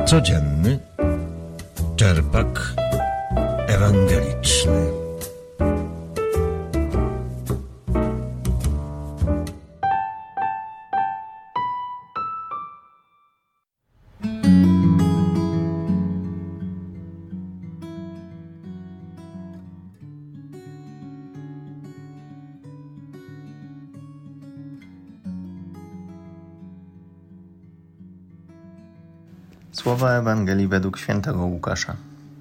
Codzienny czerpak ewangeliczny. Słowa Ewangelii według świętego Łukasza.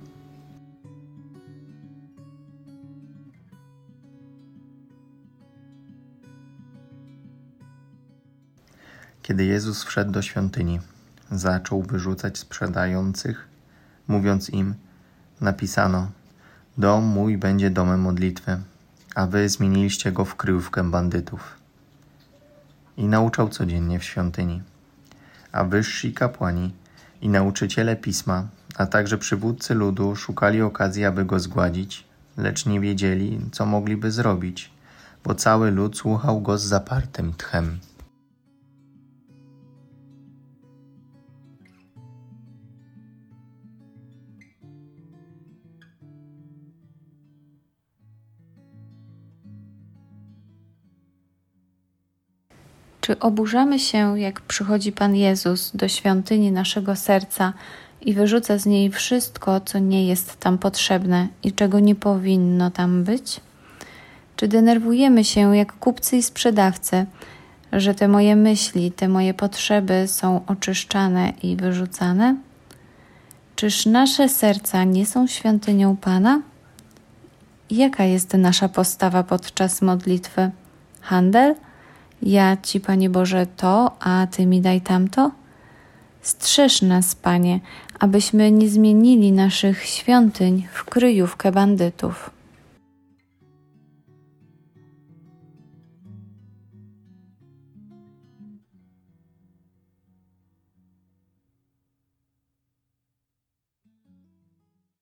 Kiedy Jezus wszedł do świątyni, zaczął wyrzucać sprzedających, mówiąc im: napisano: dom mój będzie domem modlitwy, a wy zmieniliście go w kryjówkę bandytów. I nauczał codziennie w świątyni. A wyżsi kapłani i nauczyciele pisma, a także przywódcy ludu szukali okazji, aby go zgładzić, lecz nie wiedzieli, co mogliby zrobić, bo cały lud słuchał go z zapartym tchem. Czy oburzamy się, jak przychodzi Pan Jezus do świątyni naszego serca i wyrzuca z niej wszystko, co nie jest tam potrzebne i czego nie powinno tam być? Czy denerwujemy się, jak kupcy i sprzedawcy, że te moje myśli, te moje potrzeby są oczyszczane i wyrzucane? Czyż nasze serca nie są świątynią Pana? Jaka jest nasza postawa podczas modlitwy? Handel? Ja Ci, Panie Boże, to, a Ty mi daj tamto? Strzeż nas, Panie, abyśmy nie zmienili naszych świątyń w kryjówkę bandytów.